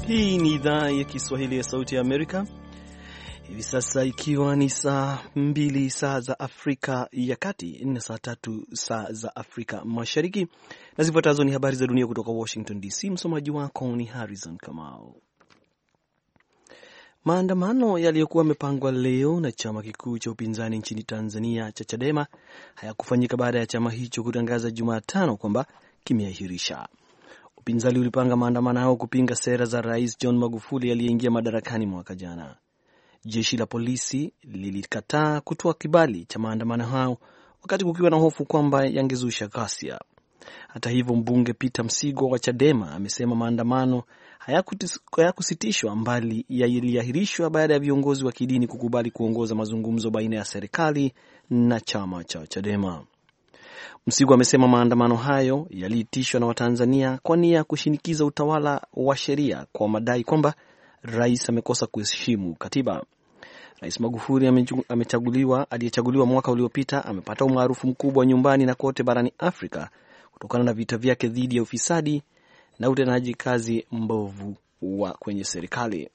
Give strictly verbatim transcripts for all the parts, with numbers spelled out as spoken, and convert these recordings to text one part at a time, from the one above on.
Hii ni idhaa ya Kiswahili ya Sauti ya Amerika. Hivi sasa ikiwa ni saa mbili saa za Afrika ya Kati na saa tatu saa za Afrika Mashariki. Na zifuatazo ni habari za dunia kutoka Washington D C. Msomaji wako ni Harrison Kamau. Maandamano yaliyokuwa yamepangwa leo na chama kikuu cha upinzani nchini Tanzania cha Chadema hayakufanyika baada ya chama hicho kutangaza Jumatano kwamba kimeahirisha. Upinzani ulipanga maandamano hayo kupinga sera za Rais John Magufuli aliyeingia madarakani mwaka jana. Jeshi la polisi lilikataa kutoa kibali cha maandamano hayo wakati kukiwa na hofu kwamba yangezusha ghasia. Hata hivyo, mbunge Peter Msigwa wa Chadema amesema maandamano hayakusitishwa mbali yaliahirishwa baada ya viongozi wa kidini kukubali kuongoza mazungumzo baina ya serikali na chama cha Chadema. Msigwa amesema maandamano hayo yaliitishwa na Watanzania kwa nia ya kushinikiza utawala wa sheria kwa madai kwamba rais amekosa kuheshimu katiba. Rais Magufuli amechaguliwa aliyechaguliwa mwaka uliopita amepata umaarufu mkubwa nyumbani na kote barani Afrika kutokana na vita vyake dhidi ya ufisadi na utendaji kazi mbovu wa kwenye serikali.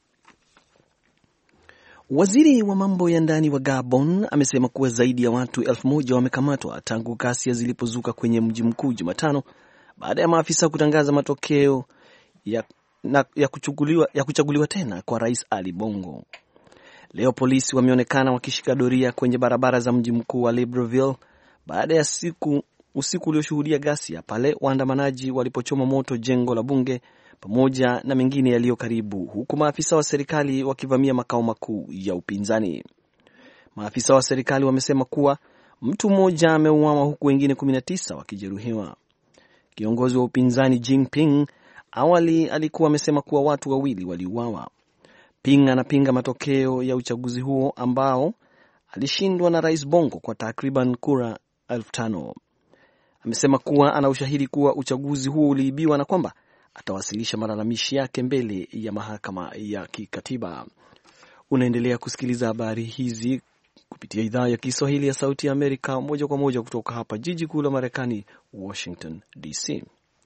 Waziri wa mambo ya ndani wa Gabon amesema kuwa zaidi ya watu elfu moja wamekamatwa tangu ghasia zilipozuka kwenye mji mkuu Jumatano baada ya maafisa kutangaza matokeo ya, na, ya, kuchaguliwa, ya kuchaguliwa tena kwa Rais Ali Bongo. Leo polisi wameonekana wakishika doria kwenye barabara za mji mkuu wa Libreville baada ya siku usiku ulioshuhudia ghasia pale waandamanaji walipochoma moto jengo la bunge pamoja na mengine yaliyo karibu, huku maafisa wa serikali wakivamia makao makuu ya upinzani. Maafisa wa serikali wamesema kuwa mtu mmoja ameuawa huku wengine kumi na tisa wakijeruhiwa. Kiongozi wa upinzani Jinping awali alikuwa amesema kuwa watu wawili waliuawa. Ping anapinga matokeo ya uchaguzi huo ambao alishindwa na Rais Bongo kwa takriban kura elfu tano. Amesema kuwa ana ushahidi kuwa uchaguzi huo uliibiwa na kwamba atawasilisha malalamishi yake mbele ya mahakama ya kikatiba. Unaendelea kusikiliza habari hizi kupitia idhaa ya Kiswahili ya Sauti ya Amerika moja kwa moja kutoka hapa jiji kuu la Marekani, Washington D C.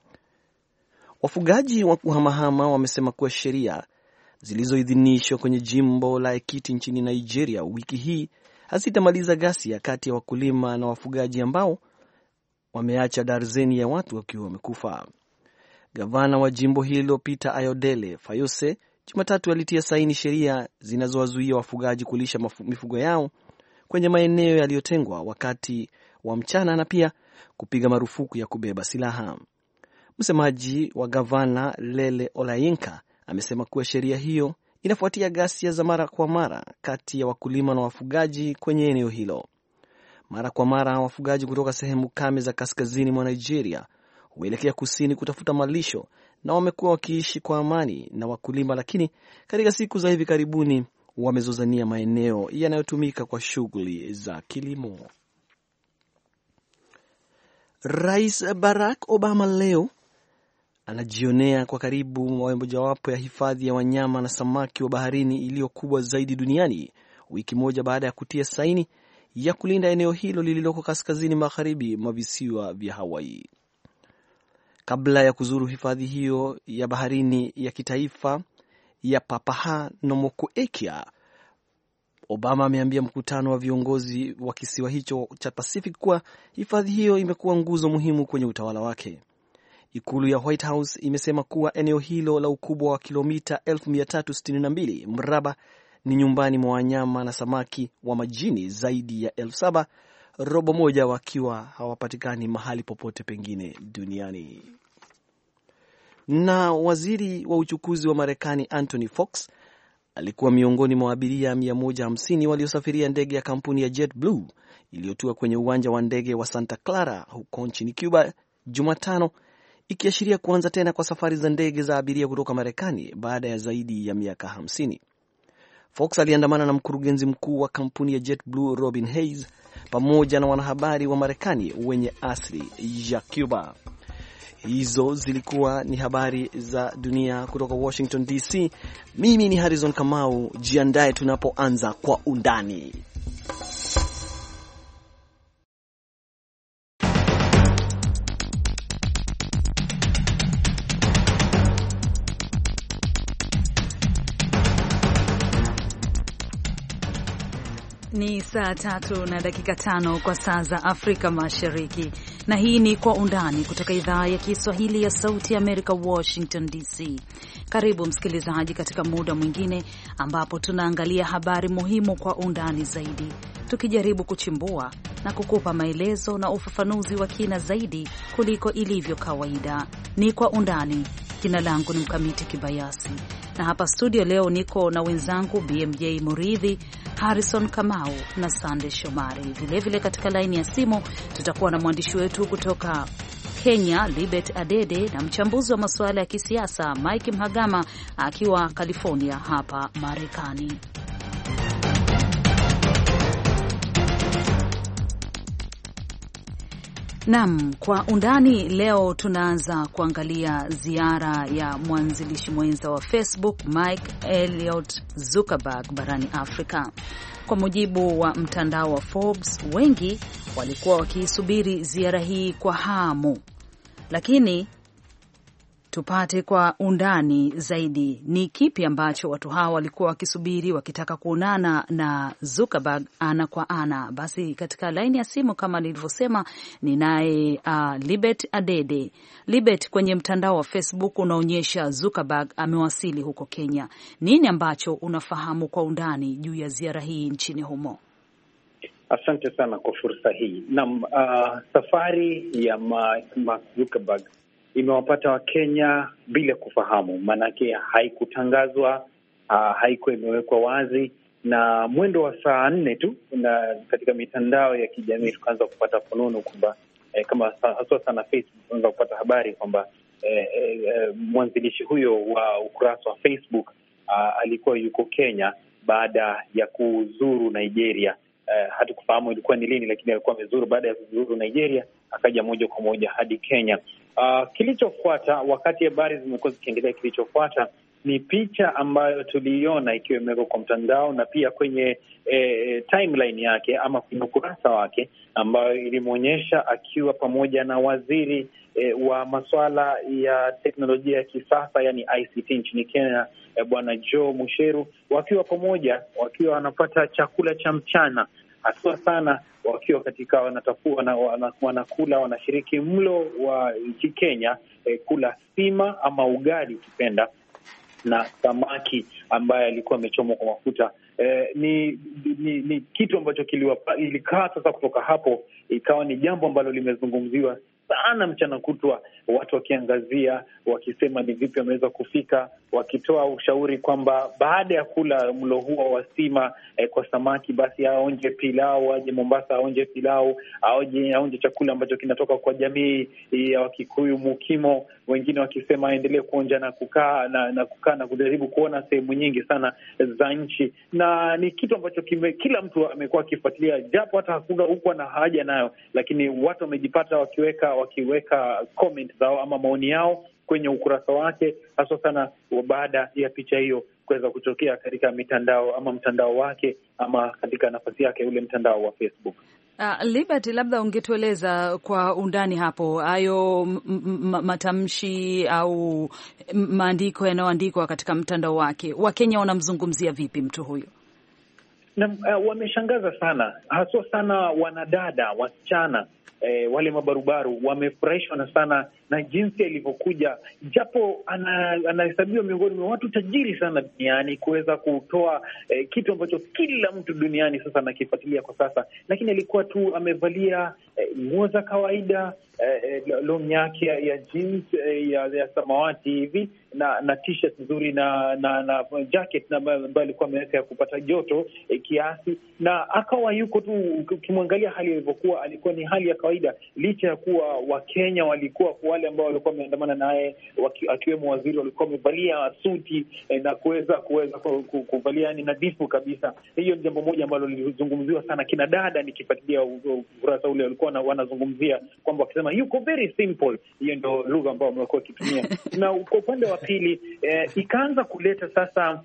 Wafugaji wa kuhamahama wamesema kuwa sheria zilizoidhinishwa kwenye jimbo la Ekiti nchini Nigeria wiki hii hazitamaliza ghasia kati ya wakulima na wafugaji ambao wameacha darzeni ya watu wakiwa wamekufa. Gavana wa jimbo hilo Peter Ayodele Fayose Jumatatu alitia saini sheria zinazowazuia wafugaji kulisha mifugo yao kwenye maeneo yaliyotengwa wakati wa mchana na pia kupiga marufuku ya kubeba silaha. Msemaji wa gavana Lele Olayinka amesema kuwa sheria hiyo inafuatia ghasia za mara kwa mara kati ya wakulima na wafugaji kwenye eneo hilo. Mara kwa mara wafugaji kutoka sehemu kame za kaskazini mwa Nigeria huelekea kusini kutafuta malisho na wamekuwa wakiishi kwa amani na wakulima, lakini katika siku za hivi karibuni wamezozania maeneo yanayotumika kwa shughuli za kilimo. Rais Barack Obama leo anajionea kwa karibu mojawapo ya hifadhi ya wanyama na samaki wa baharini iliyo kubwa zaidi duniani, wiki moja baada ya kutia saini ya kulinda eneo hilo lililoko kaskazini magharibi mwa visiwa vya Hawaii. Kabla ya kuzuru hifadhi hiyo ya baharini ya kitaifa ya Papahānaumokuākea, Obama ameambia mkutano wa viongozi wa kisiwa hicho cha Pacific kuwa hifadhi hiyo imekuwa nguzo muhimu kwenye utawala wake. Ikulu ya White House imesema kuwa eneo hilo la ukubwa wa kilomita elfu mia tatu sitini na mbili mraba ni nyumbani mwa wanyama na samaki wa majini zaidi ya elfu saba, robo moja wakiwa hawapatikani mahali popote pengine duniani. Na waziri wa uchukuzi wa Marekani Anthony Fox alikuwa miongoni mwa abiria mia moja hamsini waliosafiria ndege ya kampuni ya JetBlue iliyotua kwenye uwanja wa ndege wa Santa Clara huko nchini Cuba Jumatano, ikiashiria kuanza tena kwa safari za ndege za abiria kutoka Marekani baada ya zaidi ya miaka hamsini. Fox aliandamana na mkurugenzi mkuu wa kampuni ya JetBlue Robin Hayes pamoja na wanahabari wa Marekani wenye asili ya Cuba. Hizo zilikuwa ni habari za dunia kutoka Washington D C. Mimi ni Harrison Kamau, jiandae tunapoanza kwa undani. Ni saa tatu na dakika tano kwa saa za Afrika Mashariki, na hii ni Kwa Undani kutoka idhaa ya Kiswahili ya Sauti ya Amerika, Washington D C. Karibu msikilizaji katika muda mwingine ambapo tunaangalia habari muhimu kwa undani zaidi, tukijaribu kuchimbua na kukupa maelezo na ufafanuzi wa kina zaidi kuliko ilivyo kawaida. Ni Kwa Undani. Jina langu ni Mkamiti Kibayasi, na hapa studio leo niko na wenzangu B M J Muridhi, Harrison Kamau na Sande Shomari. Vilevile vile katika laini ya simu tutakuwa na mwandishi wetu kutoka Kenya, Libet Adede, na mchambuzi wa masuala ya kisiasa Mike Mhagama akiwa California hapa Marekani. Naam, Kwa Undani leo tunaanza kuangalia ziara ya mwanzilishi mwenza wa Facebook Mike Elliott Zuckerberg barani Afrika. Kwa mujibu wa mtandao wa Forbes, wengi walikuwa wakiisubiri ziara hii kwa hamu. Lakini tupate kwa undani zaidi ni kipi ambacho watu hawa walikuwa wakisubiri wakitaka kuonana na Zuckerberg ana kwa ana. Basi katika laini ya simu kama nilivyosema ni naye uh, Libet Adede. Libet, kwenye mtandao wa Facebook unaonyesha Zuckerberg amewasili huko Kenya. Nini ambacho unafahamu kwa undani juu ya ziara hii nchini humo? Asante sana kwa fursa hii. Naam, uh, safari ya Mark Zuckerberg imewapata wa Kenya bila kufahamu, manake haikutangazwa, uh, haikuwa imewekwa wazi, na mwendo wa saa nne tu na katika mitandao ya kijamii tukaanza kupata fununu kwamba eh, kama haswa sana Facebook tukaanza kupata habari kwamba eh, eh, mwanzilishi huyo wa ukurasa wa Facebook uh, alikuwa yuko Kenya baada ya kuzuru Nigeria. Uh, hatukufahamu ilikuwa ni lini, lakini alikuwa amezuru. Baada ya kuzuru Nigeria akaja moja kwa moja hadi Kenya. Uh, kilichofuata wakati habari zimekuwa zikiendelea, kilichofuata ni picha ambayo tuliiona ikiwa imewekwa kwa mtandao na pia kwenye eh, timeline yake ama kwenye ukurasa wake, ambayo ilimwonyesha akiwa pamoja na waziri eh, wa masuala ya teknolojia ya kisasa, yani I C T nchini Kenya, eh, Bwana Joe Musheru, wakiwa pamoja, wakiwa wanapata chakula cha mchana, haswa sana wakiwa katika wanatafua na wanakula, wanashiriki mlo wa nchi Kenya, eh, kula sima ama ugali ukipenda, na samaki ambaye alikuwa amechomwa kwa mafuta. Eh, ni, ni ni kitu ambacho kiliwapa, ilikaa sasa kutoka hapo ikawa ni jambo ambalo limezungumziwa sana mchana kutwa, watu wakiangazia, wakisema ni vipi wameweza kufika, wakitoa ushauri kwamba baada ya kula mlo huo wa sima eh, kwa samaki, basi aonje pilau, aje Mombasa aonje pilau, aonje aonje chakula ambacho kinatoka kwa jamii ya Wakikuyu Mukimo, wengine wakisema aendelee kuonja na kukaa na, na kukaa na kujaribu kuona sehemu nyingi sana za nchi. Na ni kitu ambacho kime, kila mtu amekuwa akifuatilia, japo hata hakuna huko na haja nayo, lakini watu wamejipata wakiweka wakiweka comment zao ama maoni yao kwenye ukurasa wake, hasa sana baada ya picha hiyo kuweza kutokea katika mitandao ama mtandao wake ama katika nafasi yake ule mtandao wa Facebook. Uh, Liberty, labda ungetueleza kwa undani hapo hayo matamshi au maandiko yanayoandikwa katika mtandao wake. Wakenya wanamzungumzia vipi mtu huyo? Na uh, wameshangaza sana, haswa sana wanadada, wasichana, eh, wale mabarubaru wamefurahishwa na sana na jinsi alivyokuja, japo anahesabiwa ana miongoni mwa watu tajiri sana duniani kuweza kutoa eh, kitu ambacho kila mtu duniani sasa anakifuatilia kwa sasa, lakini alikuwa tu amevalia nguo eh, za kawaida, eh, long yake ya, ya jeans eh, ya, ya samawati hivi na na t-shirt nzuri na na na jacket na ambayo alikuwa ameweka ya kupata joto eh, kiasi, na akawa yuko tu. Ukimwangalia hali ilivyokuwa, alikuwa ni hali ya kawaida, licha ya kuwa Wakenya walikuwa wale ambao walikuwa wameandamana naye, akiwemo waziri, walikuwa wamevalia suti eh, na kuweza kuweza kuvalia ni nadhifu kabisa. Hiyo ni jambo moja ambalo lilizungumziwa sana. Kina dada nikifuatilia ukurasa ule walikuwa wanazungumzia kwamba wakisema yuko very simple. Hiyo ndio lugha ambayo wamekuwa wakitumia. Na kwa upande wa pili eh, ikaanza kuleta sasa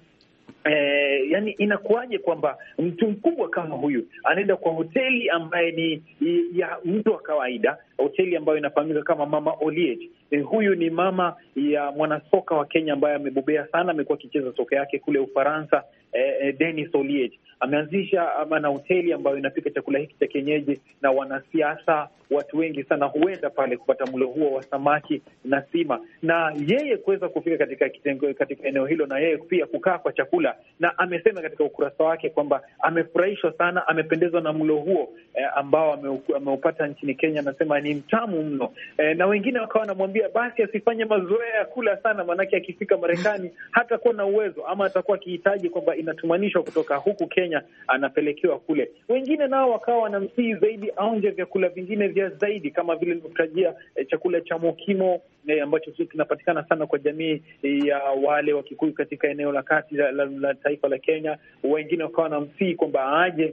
Eh, yani inakuwaje kwamba mtu mkubwa kama huyu anaenda kwa hoteli ambaye ni ya mtu wa kawaida, hoteli ambayo inafahamika kama Mama Oliet. Eh, huyu ni mama ya mwanasoka wa Kenya ambaye amebobea sana, amekuwa akicheza soka yake kule Ufaransa, eh, Dennis Oliech ameanzisha ama na hoteli ambayo inapika chakula hiki cha kienyeji, na wanasiasa watu wengi sana huenda pale kupata mlo huo wa samaki na sima, na yeye kuweza kufika katika kitengo, katika eneo hilo, na yeye pia kukaa kwa chakula, na amesema katika ukurasa wake kwamba amefurahishwa sana, amependezwa na mlo huo eh, ambao ameupata nchini Kenya. Anasema ni mtamu mno eh, na wengine wakawa wanamwambia basi asifanye mazoea ya kula sana, maanake akifika Marekani hatakuwa na uwezo ama atakuwa akihitaji kwamba inatumanishwa kutoka huku Kenya anapelekewa kule. Wengine nao wakawa wanamsihi zaidi aonje vyakula vingine vya zaidi, kama vile nilivyotajia eh, chakula cha mokimo eh, ambacho kinapatikana sana kwa jamii eh, ya wale wa Kikuyu katika eneo la kati la, la, la taifa la Kenya. Wengine wakawa wanamsihi kwamba aje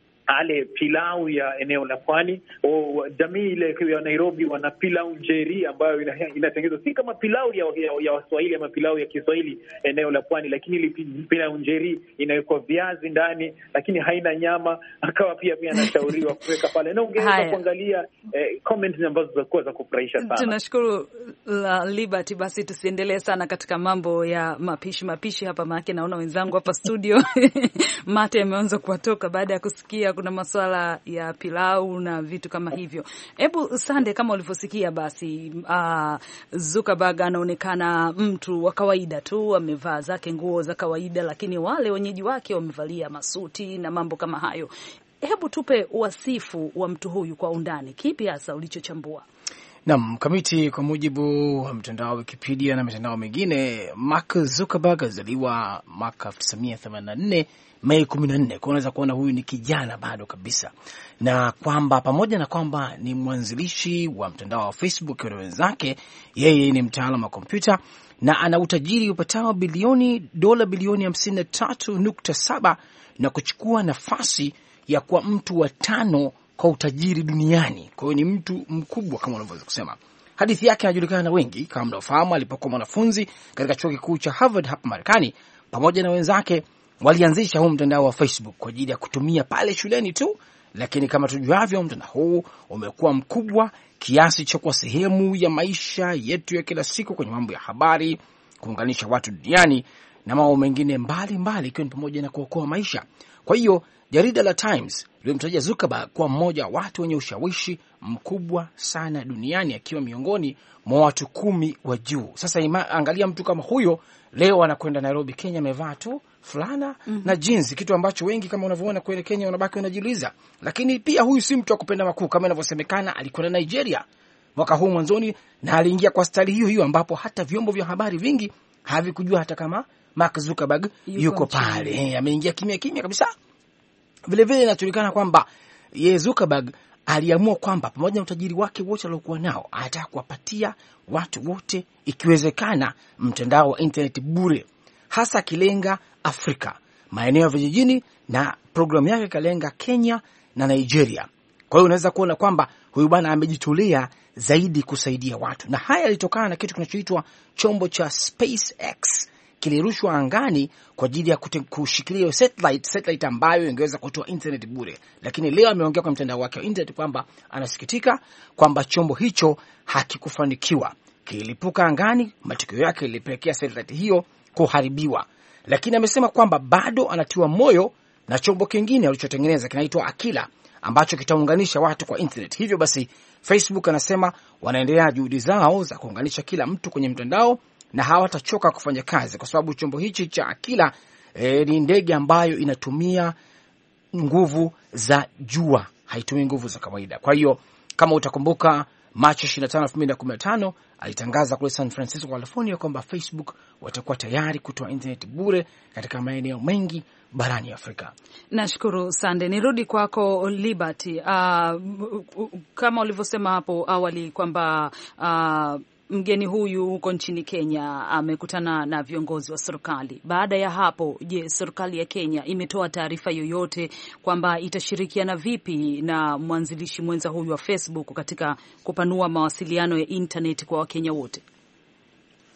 ale pilau ya eneo la pwani. Jamii ile ya Nairobi wana pilau njeri ambayo inatengenezwa si kama pilau ya, ya, ya Waswahili ama pilau ya Kiswahili eneo la pwani, lakini ile pilau njeri inawekwa viazi ndani, lakini haina nyama. Akawa pia pia anashauriwa kuweka pale, na ungeweza kuangalia eh, comments ambazo zilikuwa za kufurahisha sana. Tunashukuru la Liberty. Basi tusiendelee sana katika mambo ya mapishi mapishi hapa, maana naona wenzangu hapa studio mate ameanza kuwatoka baada ya kusikia kuna masuala ya pilau na vitu kama hivyo. Hebu Sande, kama ulivyosikia, basi uh, Zuckerberg anaonekana mtu wa kawaida tu, amevaa zake nguo za kawaida, lakini wale wenyeji wake wamevalia masuti na mambo kama hayo. Hebu tupe wasifu wa mtu huyu kwa undani, kipi hasa ulichochambua? Naam, kamiti, kwa mujibu wa mtandao wa Wikipedia na mitandao mingine, Mark Zuckerberg alizaliwa mwaka elfu tisa mia themanini na nne Mei kumi na nne. Kwa unaweza kuona huyu ni kijana bado kabisa, na kwamba pamoja na kwamba ni mwanzilishi wa mtandao wa Facebook na wenzake, yeye ni mtaalamu wa kompyuta na ana utajiri upatao bilioni dola bilioni hamsini na tatu nukta saba na kuchukua nafasi ya kuwa mtu wa tano kwa utajiri duniani. Kwa hiyo ni mtu mkubwa kama unavyoweza kusema. Hadithi yake inajulikana na wengi kama mnaofahamu. Alipokuwa mwanafunzi katika chuo kikuu cha Harvard hapa Marekani, pamoja na wenzake walianzisha huu mtandao wa Facebook kwa ajili ya kutumia pale shuleni tu, lakini kama tujuavyo, mtandao huu umekuwa mkubwa kiasi cha kuwa sehemu ya maisha yetu ya kila siku kwenye mambo ya habari, kuunganisha watu duniani na mambo mengine mbalimbali, ikiwa ni pamoja na kuokoa maisha. Kwa hiyo jarida la Times lilimtaja Zuckerberg kwa mmoja wa watu wenye ushawishi mkubwa sana duniani, akiwa miongoni mwa watu kumi wa juu. Sasa ima, angalia mtu kama huyo leo anakwenda Nairobi, Kenya, amevaa tu fulana mm -hmm. na jeans, kitu ambacho wengi kama unavyoona kwenye Kenya wanabaki wanajiuliza. Lakini pia huyu si mtu wa kupenda makuu kama inavyosemekana. Alikwenda Nigeria mwaka huu mwanzoni, na aliingia kwa stali hiyo hiyo ambapo hata vyombo vya habari vingi havikujua hata kama Mark Zuckerberg yuko, yuko pale. Ameingia kimya kimya kabisa. Vile vile inajulikana kwamba ye Zuckerberg aliamua kwamba pamoja na utajiri wake wote aliokuwa nao, anataka kuwapatia watu wote ikiwezekana mtandao wa internet bure, hasa akilenga Afrika, maeneo ya vijijini, na programu yake kalenga Kenya na Nigeria. Kwa hiyo unaweza kuona kwamba huyu bwana amejitolea zaidi kusaidia watu, na haya yalitokana na kitu kinachoitwa chombo cha SpaceX, kilirushwa angani kwa ajili ya kushikilia satellite, satellite ambayo ingeweza kutoa internet bure. Lakini leo ameongea kwa mtandao wake wa internet kwamba anasikitika kwamba chombo hicho hakikufanikiwa, kililipuka angani, matokeo yake ilipelekea satellite hiyo kuharibiwa. Lakini amesema kwamba bado anatiwa moyo na chombo kingine alichotengeneza kinaitwa Akila, ambacho kitaunganisha watu kwa internet. Hivyo basi Facebook anasema wanaendelea juhudi zao za kuunganisha kila mtu kwenye mtandao, na hawatachoka kufanya kazi, kwa sababu chombo hichi cha Akila e, ni ndege ambayo inatumia nguvu za jua, haitumii nguvu za kawaida. Kwa hiyo kama utakumbuka, Machi ishirini na tano elfu mbili na kumi na tano alitangaza kule San Francisco, California, kwamba Facebook watakuwa tayari kutoa internet bure katika maeneo mengi barani Afrika. Nashukuru Sande. Nirudi kwako Liberty. Uh, kama ulivyosema hapo awali kwamba uh, mgeni huyu huko nchini Kenya amekutana na viongozi wa serikali. Baada ya hapo, je, serikali ya Kenya imetoa taarifa yoyote kwamba itashirikiana vipi na mwanzilishi mwenza huyu wa Facebook katika kupanua mawasiliano ya internet kwa Wakenya wote?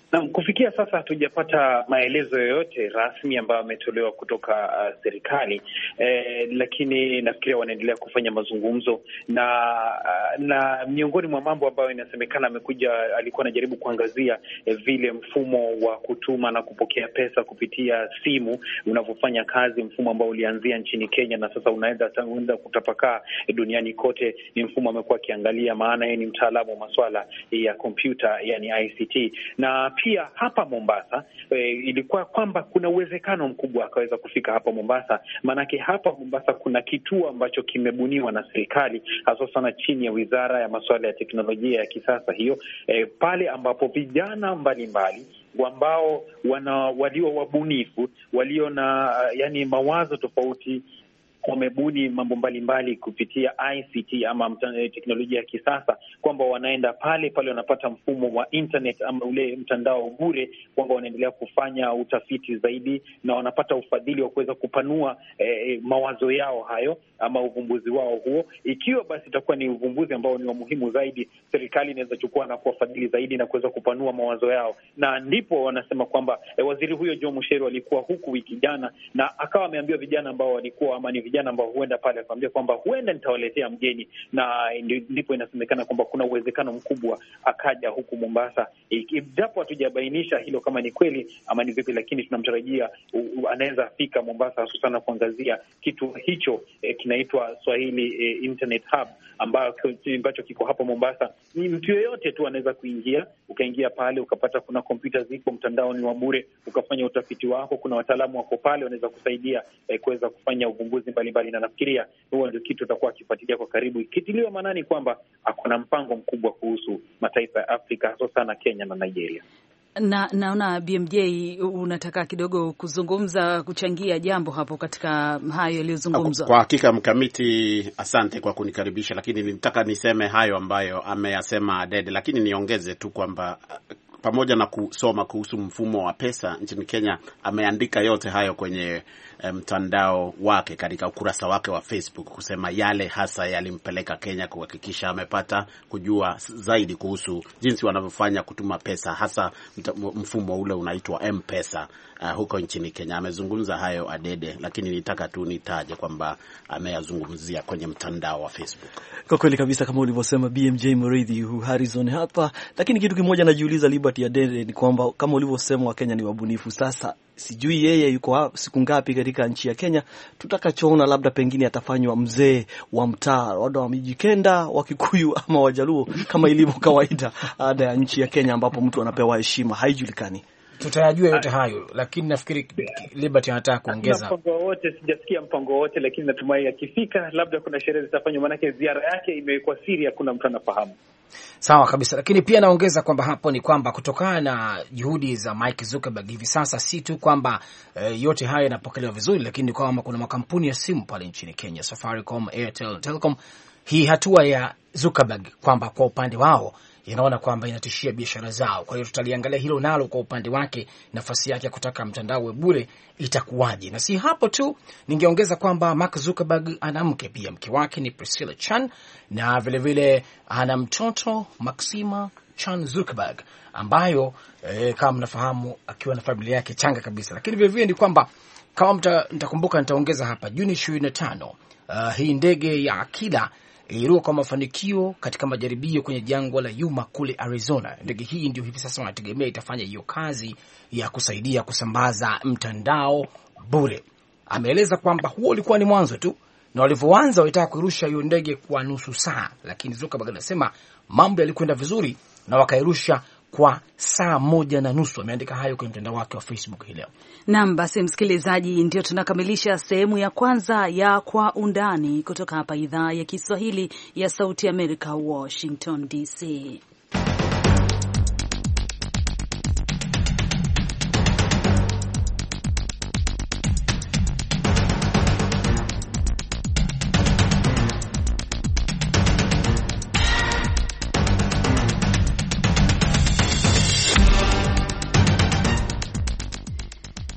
Na kufikia sasa hatujapata maelezo yoyote rasmi ambayo ametolewa kutoka uh, serikali eh, lakini nafikiria wanaendelea kufanya mazungumzo na uh, na miongoni mwa mambo ambayo inasemekana amekuja, alikuwa anajaribu kuangazia eh, vile mfumo wa kutuma na kupokea pesa kupitia simu unavyofanya kazi, mfumo ambao ulianzia nchini Kenya na sasa unaenda unaenda kutapakaa eh, duniani kote. Ni mfumo amekuwa akiangalia, maana yeye ni mtaalamu wa masuala ya kompyuta, yani I C T. Na pia hapa Mombasa e, ilikuwa kwamba kuna uwezekano mkubwa akaweza kufika hapa Mombasa, maanake hapa Mombasa kuna kituo ambacho kimebuniwa na serikali hasa sana chini ya Wizara ya Masuala ya Teknolojia ya Kisasa hiyo, e, pale ambapo vijana mbalimbali ambao wana walio wabunifu, walio na yani mawazo tofauti wamebuni mambo mbalimbali kupitia I C T ama teknolojia ya kisasa, kwamba wanaenda pale pale wanapata mfumo wa internet ama ule mtandao bure, kwamba wanaendelea kufanya utafiti zaidi na wanapata ufadhili wa kuweza kupanua eh, mawazo yao hayo ama uvumbuzi wao huo. Ikiwa basi itakuwa ni uvumbuzi ambao ni wa muhimu zaidi, serikali inaweza chukua na kuwafadhili zaidi na kuweza kupanua mawazo yao. Na ndipo wanasema kwamba eh, waziri huyo Joe Mucheru alikuwa huku wiki jana na akawa ameambiwa vijana ambao walikuwa ama ni vijana ambao huenda pale, akamwambia kwamba huenda nitawaletea mgeni, na ndipo inasemekana kwamba kuna uwezekano mkubwa akaja huku Mombasa, japo hatujabainisha hilo kama ni kweli ama ni vipi, lakini tunamtarajia anaweza fika Mombasa hususan kuangazia kitu hicho eh, kinaitwa Swahili eh, Internet Hub ambacho kiko hapa Mombasa. Ni mtu yeyote tu anaweza kuingia, ukaingia pale ukapata kuna kompyuta ziko, mtandao ni wa bure, ukafanya utafiti wako, kuna wataalamu wako pale wanaweza kusaidia eh, kuweza kufanya uvumbuzi mbalimbali, na nafikiria huo ndio kitu tutakuwa akifuatilia kwa karibu, ikitiliwa maanani kwamba akona mpango mkubwa kuhusu mataifa ya Afrika hasa sana Kenya na Nigeria. Na naona B M J unataka kidogo kuzungumza, kuchangia jambo hapo katika hayo yaliyozungumzwa. Kwa hakika Mkamiti, asante kwa kunikaribisha, lakini nilitaka niseme hayo ambayo ameyasema Dede, lakini niongeze tu kwamba pamoja na kusoma kuhusu mfumo wa pesa nchini Kenya, ameandika yote hayo kwenye mtandao wake katika ukurasa wake wa Facebook, kusema yale hasa yalimpeleka Kenya, kuhakikisha amepata kujua zaidi kuhusu jinsi wanavyofanya kutuma pesa, hasa mfumo ule unaitwa M-Pesa uh, huko nchini Kenya. Amezungumza hayo Adede, lakini nitaka tu nitaje kwamba ameyazungumzia kwenye mtandao wa Facebook. Kwa kweli kabisa kama ulivyosema B M J Muriithi, Harrison hapa, lakini kitu kimoja najiuliza Liberty Adede ni kwamba kama ulivyosema wa Kenya ni wabunifu. Sasa sijui yeye yuko siku ngapi katika nchi ya Kenya, tutakachoona labda pengine atafanywa mzee wa mtaa, labda wa Mijikenda, wa Kikuyu ama Wajaluo kama ilivyo kawaida ada ya nchi ya Kenya ambapo mtu anapewa heshima, haijulikani. Tutayajua yote hayo, lakini nafikiri Liberty anataka kuongeza. Mpango wote sijasikia mpango wote, lakini natumai akifika labda kuna sherehe zitafanywa, maana ziara yake imekuwa siri, hakuna mtu anafahamu. Sawa kabisa, lakini pia naongeza kwamba hapo ni kwamba kutokana na juhudi za Mike Zuckerberg hivi sasa, si tu kwamba e, yote haya yanapokelewa vizuri, lakini kwamba kuna makampuni ya simu pale nchini Kenya, Safaricom, Airtel, Telecom. Hii hatua ya Zuckerberg kwamba kwa upande wao inaona kwamba inatishia biashara zao. Kwa hiyo tutaliangalia hilo nalo kwa upande wake, nafasi yake ya kutaka mtandao wa bure itakuwaje. Na si hapo tu, ningeongeza kwamba Mark Zuckerberg ana mke pia, mke wake ni Priscilla Chan, na vile vile ana mtoto Maxima Chan Zuckerberg ambayo eh, kama mnafahamu akiwa na familia yake changa kabisa. Lakini vile vile ni kwamba kama mtakumbuka, nitaongeza hapa Juni ishirini na tano uh, hii ndege ya Akila iliruka kwa mafanikio katika majaribio kwenye jangwa la Yuma kule Arizona. Ndege hii ndio hivi sasa wanategemea itafanya hiyo kazi ya kusaidia kusambaza mtandao bure. Ameeleza kwamba huo ulikuwa ni mwanzo tu, na walivyoanza walitaka kurusha hiyo ndege kwa nusu saa, lakini Zuckerberg anasema mambo yalikwenda vizuri na wakairusha kwa saa moja na nusu. Ameandika hayo kwenye mtandao wake wa Facebook hii leo. Naam, basi msikilizaji, ndio tunakamilisha sehemu ya kwanza ya Kwa Undani kutoka hapa idhaa ya Kiswahili ya Sauti ya Amerika, Washington D C.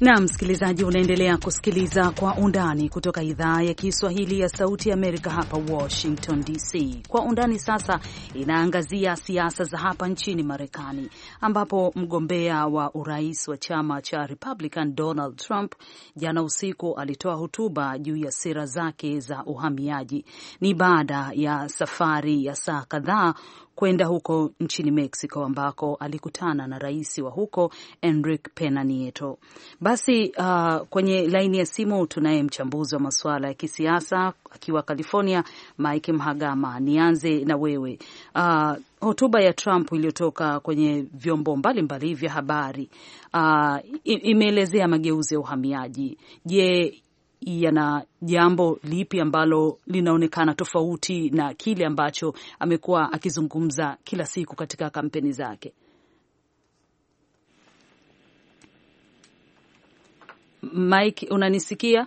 Na msikilizaji, unaendelea kusikiliza Kwa Undani kutoka idhaa ya Kiswahili ya Sauti ya Amerika hapa Washington D C. Kwa Undani sasa inaangazia siasa za hapa nchini Marekani, ambapo mgombea wa urais wa chama cha Republican Donald Trump jana usiku alitoa hotuba juu ya sera zake za uhamiaji. Ni baada ya safari ya saa kadhaa kwenda huko nchini Mexico ambako alikutana na rais wa huko Enrique Pena Nieto. Basi uh, kwenye laini ya simu tunaye mchambuzi wa masuala ya kisiasa akiwa California, Mike Mhagama. Nianze na wewe. Uh, hotuba ya Trump iliyotoka kwenye vyombo mbalimbali vya habari uh, imeelezea mageuzi ya uhamiaji. Je, yana jambo lipi ambalo linaonekana tofauti na kile ambacho amekuwa akizungumza kila siku katika kampeni zake? Mike, unanisikia?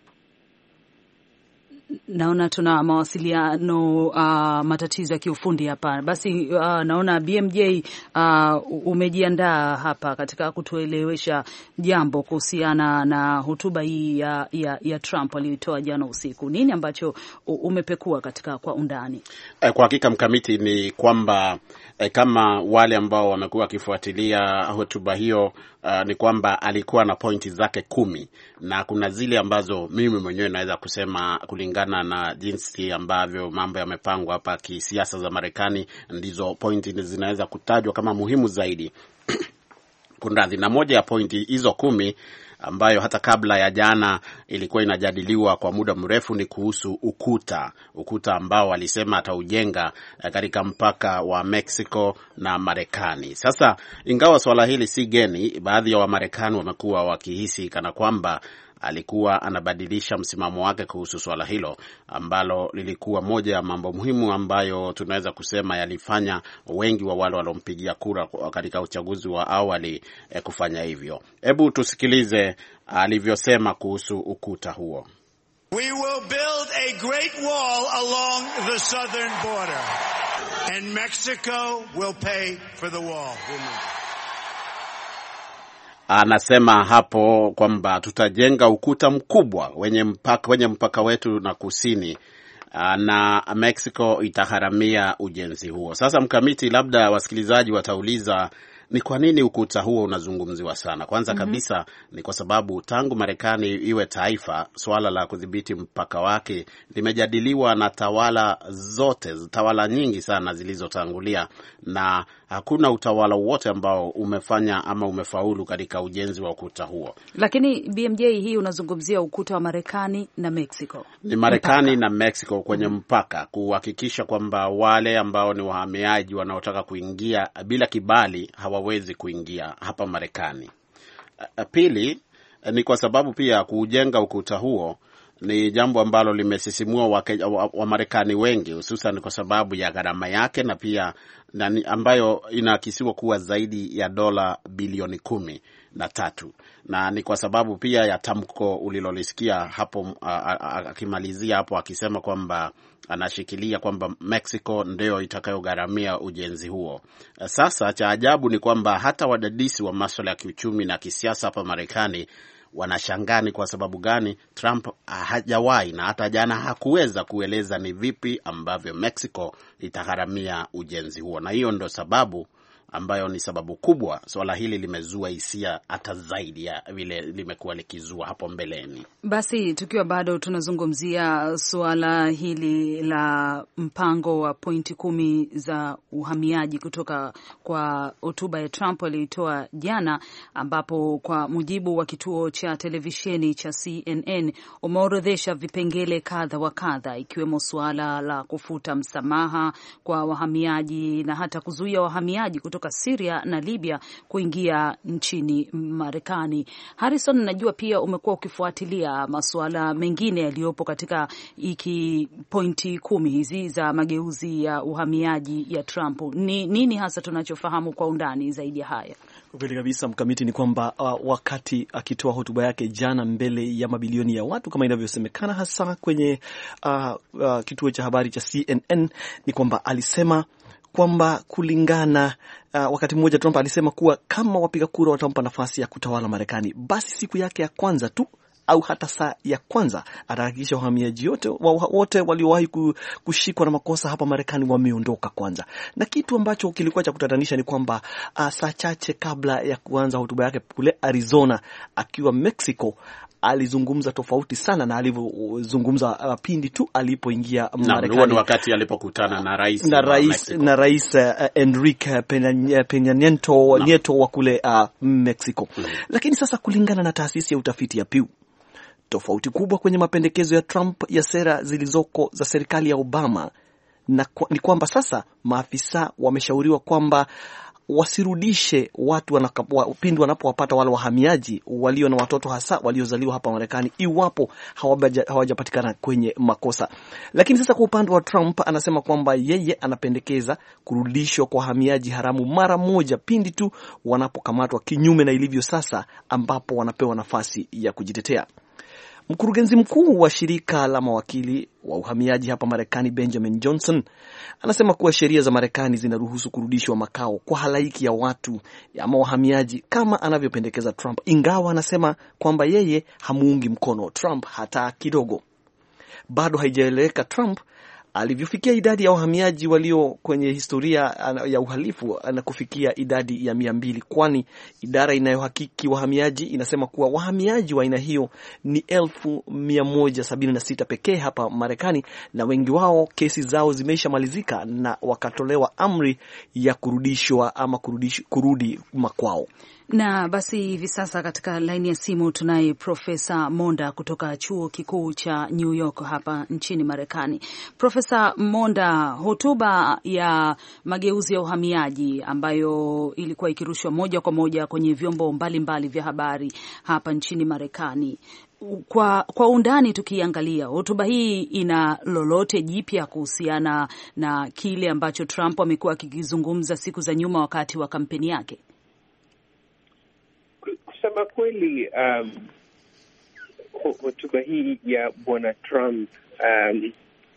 Naona tuna mawasiliano uh, matatizo ya kiufundi hapa. Basi uh, naona B M J uh, umejiandaa hapa katika kutuelewesha jambo kuhusiana na hotuba hii ya, ya, ya Trump aliyotoa jana usiku. Nini ambacho umepekua katika Kwa Undani? Eh, kwa hakika Mkamiti, ni kwamba eh, kama wale ambao wamekuwa wakifuatilia hotuba hiyo Uh, ni kwamba alikuwa na pointi zake kumi, na kuna zile ambazo mimi mwenyewe naweza kusema kulingana na jinsi ambavyo mambo yamepangwa hapa kisiasa za Marekani, ndizo pointi zinaweza kutajwa kama muhimu zaidi. Kunradhi, na moja ya pointi hizo kumi ambayo hata kabla ya jana ilikuwa inajadiliwa kwa muda mrefu ni kuhusu ukuta. Ukuta ambao alisema ataujenga katika mpaka wa Mexico na Marekani. Sasa ingawa swala hili si geni, baadhi ya Wamarekani wamekuwa wakihisi kana kwamba alikuwa anabadilisha msimamo wake kuhusu swala hilo ambalo lilikuwa moja ya mambo muhimu ambayo tunaweza kusema yalifanya wengi wa wale walompigia kura katika uchaguzi wa awali eh, kufanya hivyo. Hebu tusikilize alivyosema kuhusu ukuta huo. We will build a great wall along the southern border and Mexico will pay for the wall. Anasema hapo kwamba tutajenga ukuta mkubwa wenye mpaka, wenye mpaka wetu na kusini, na Mexico itagharamia ujenzi huo. Sasa Mkamiti, labda wasikilizaji watauliza ni kwa nini ukuta huo unazungumziwa sana? Kwanza mm-hmm. kabisa ni kwa sababu tangu Marekani iwe taifa, swala la kudhibiti mpaka wake limejadiliwa na tawala zote, tawala nyingi sana zilizotangulia, na hakuna utawala wote ambao umefanya ama umefaulu katika ujenzi wa ukuta huo. Lakini B M J, hii unazungumzia ukuta wa Marekani na Mexico. Ni Marekani na Mexico kwenye mm-hmm. mpaka, kuhakikisha kwamba wale ambao ni wahamiaji wanaotaka kuingia bila kibali hawawezi kuingia hapa Marekani. Pili, ni kwa sababu pia kujenga ukuta huo ni jambo ambalo limesisimua wa, wa Marekani wengi, hususan kwa sababu ya gharama yake na pia na, ambayo inakisiwa kuwa zaidi ya dola bilioni kumi na tatu, na ni kwa sababu pia ya tamko ulilolisikia hapo akimalizia hapo akisema kwamba anashikilia kwamba Mexico ndio itakayogharamia ujenzi huo. Sasa cha ajabu ni kwamba hata wadadisi wa masuala ya kiuchumi na kisiasa hapa Marekani wanashangaa ni kwa sababu gani Trump hajawahi na hata jana hakuweza kueleza ni vipi ambavyo Mexico itagharamia ujenzi huo, na hiyo ndio sababu ambayo ni sababu kubwa swala hili limezua hisia hata zaidi ya vile limekuwa likizua hapo mbeleni. Basi tukiwa bado tunazungumzia suala hili la mpango wa pointi kumi za uhamiaji kutoka kwa hotuba ya Trump aliyotoa jana, ambapo kwa mujibu wa kituo cha televisheni cha C N N umeorodhesha vipengele kadha wa kadha, ikiwemo suala la kufuta msamaha kwa wahamiaji na hata kuzuia wahamiaji kutoka Syria na Libya kuingia nchini Marekani. Harrison, najua pia umekuwa ukifuatilia masuala mengine yaliyopo katika iki pointi kumi hizi za mageuzi ya uhamiaji ya Trump. Ni nini hasa tunachofahamu kwa undani zaidi ya haya? Kweli kabisa Mkamiti, ni kwamba uh, wakati akitoa hotuba yake jana mbele ya mabilioni ya watu kama inavyosemekana hasa kwenye uh, uh, kituo cha habari cha C N N, ni kwamba alisema kwamba kulingana uh, wakati mmoja Trump alisema kuwa kama wapiga kura watampa nafasi ya kutawala Marekani, basi siku yake ya kwanza tu au hata saa ya kwanza atahakikisha wahamiaji wote wote waliowahi kushikwa na makosa hapa Marekani wameondoka kwanza. Na kitu ambacho kilikuwa cha kutatanisha ni kwamba uh, saa chache kabla ya kuanza hotuba yake kule Arizona akiwa Mexico, alizungumza tofauti sana na alivyozungumza uh, pindi tu alipoingia Marekani, wakati alipokutana na rais na rais na rais uh, Enrique Peña, Peña Nieto, Nieto wa kule uh, Mexico. Mm. Lakini sasa kulingana na taasisi ya utafiti ya Pew, tofauti kubwa kwenye mapendekezo ya Trump ya sera zilizoko za serikali ya Obama na kwa, ni kwamba sasa maafisa wameshauriwa kwamba wasirudishe watu wanakapwa, pindi wanapowapata wale wahamiaji walio na watoto hasa waliozaliwa hapa Marekani iwapo hawajapatikana kwenye makosa. Lakini sasa kwa upande wa Trump anasema kwamba yeye anapendekeza kurudishwa kwa wahamiaji haramu mara moja pindi tu wanapokamatwa, kinyume na ilivyo sasa ambapo wanapewa nafasi ya kujitetea. Mkurugenzi mkuu wa shirika la mawakili wa uhamiaji hapa Marekani, Benjamin Johnson, anasema kuwa sheria za Marekani zinaruhusu kurudishwa makao kwa halaiki ya watu ama wahamiaji kama anavyopendekeza Trump, ingawa anasema kwamba yeye hamuungi mkono Trump hata kidogo. Bado haijaeleweka Trump alivyofikia idadi ya wahamiaji walio kwenye historia ya uhalifu na kufikia idadi ya mia mbili, kwani idara inayohakiki wahamiaji inasema kuwa wahamiaji wa aina hiyo ni elfu mia moja sabini na sita pekee hapa Marekani, na wengi wao kesi zao zimeisha malizika na wakatolewa amri ya kurudishwa ama kurudish, kurudi makwao. Na basi hivi sasa katika laini ya simu tunaye Profesa Monda kutoka chuo kikuu cha New York hapa nchini Marekani. Profesa Monda, hotuba ya mageuzi ya uhamiaji ambayo ilikuwa ikirushwa moja kwa moja kwenye vyombo mbalimbali vya habari hapa nchini Marekani, Kwa, kwa undani tukiangalia hotuba hii, ina lolote jipya kuhusiana na kile ambacho Trump amekuwa akikizungumza siku za nyuma wakati wa kampeni yake? Kusema kweli, um, hotuba hii ya bwana Trump um,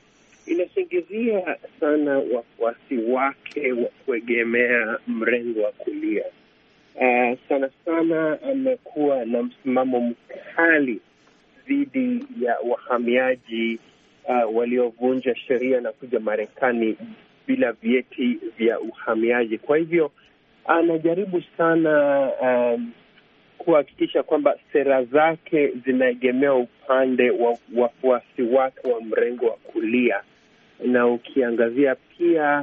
inasingizia sana wafuasi wake wa kuegemea mrengo wa kulia. Uh, sana sana amekuwa na msimamo mkali dhidi ya wahamiaji uh, waliovunja sheria na kuja Marekani bila vyeti vya uhamiaji. Kwa hivyo anajaribu sana um, kuhakikisha kwamba sera zake zinaegemea upande wa wafuasi wake wa mrengo wa kulia. Na ukiangazia pia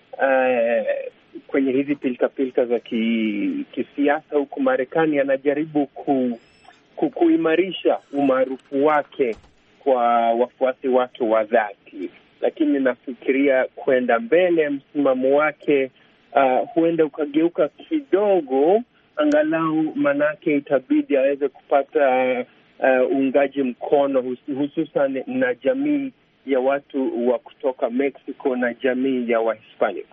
uh, kwenye hizi pilika pilika za ki, kisiasa huku Marekani, anajaribu ku, ku, kuimarisha umaarufu wake kwa wafuasi wake wa dhati. Lakini nafikiria kwenda mbele, msimamo wake uh, huenda ukageuka kidogo, angalau manake itabidi aweze kupata uh, uungaji mkono hususan na jamii ya watu wa kutoka Mexico na jamii ya Wahispanic.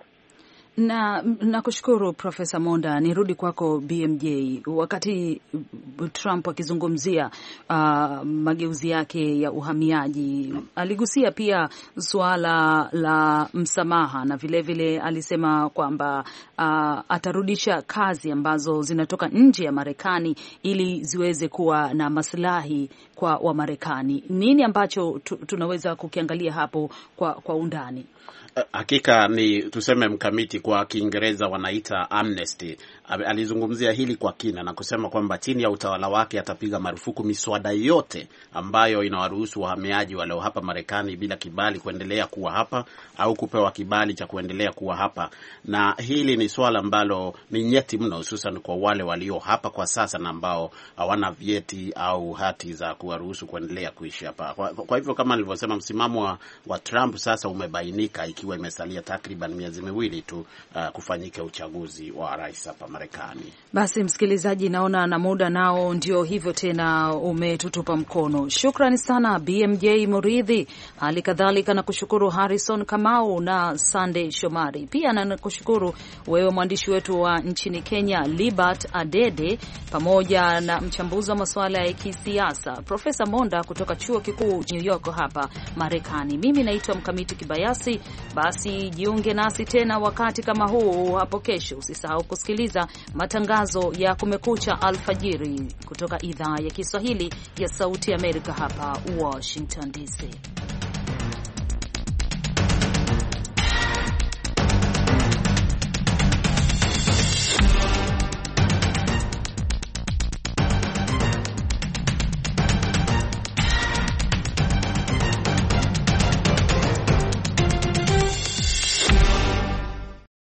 Na nakushukuru Profesa Monda. Nirudi kwako B M J. Wakati Trump akizungumzia uh, mageuzi yake ya uhamiaji, aligusia pia suala la msamaha na vile vile alisema kwamba uh, atarudisha kazi ambazo zinatoka nje ya Marekani ili ziweze kuwa na maslahi kwa Wamarekani. Nini ambacho tu, tunaweza kukiangalia hapo kwa, kwa undani? Hakika ni tuseme mkamiti, kwa Kiingereza wanaita amnesty. Alizungumzia hili kwa kina na kusema kwamba chini ya utawala wake atapiga marufuku miswada yote ambayo inawaruhusu wahamiaji walio hapa Marekani bila kibali kuendelea kuwa hapa au kupewa kibali cha kuendelea kuwa hapa. Na hili ni swala ambalo ni nyeti mno, hususan kwa wale walio hapa kwa sasa na ambao hawana vyeti au hati za kuwaruhusu kuendelea kuishi hapa. Kwa, kwa hivyo kama nilivyosema, msimamo wa, wa Trump sasa umebainika, ikiwa imesalia takriban miezi miwili tu uh, kufanyika uchaguzi wa rais hapa Marekani. Basi msikilizaji, naona na muda nao ndio hivyo tena umetutupa mkono. Shukrani sana B M J Muridhi, hali kadhalika na kushukuru Harrison Kamau na Sunday Shomari. Pia na kushukuru wewe mwandishi wetu wa nchini Kenya Libert Adede, pamoja na mchambuzi wa masuala ya kisiasa Profesa Monda kutoka chuo kikuu New York hapa Marekani. Mimi naitwa Mkamiti Kibayasi. basi jiunge nasi tena wakati kama huu hapo kesho. Usisahau kusikiliza matangazo ya Kumekucha alfajiri kutoka idhaa ya Kiswahili ya Sauti ya Amerika hapa Washington D C.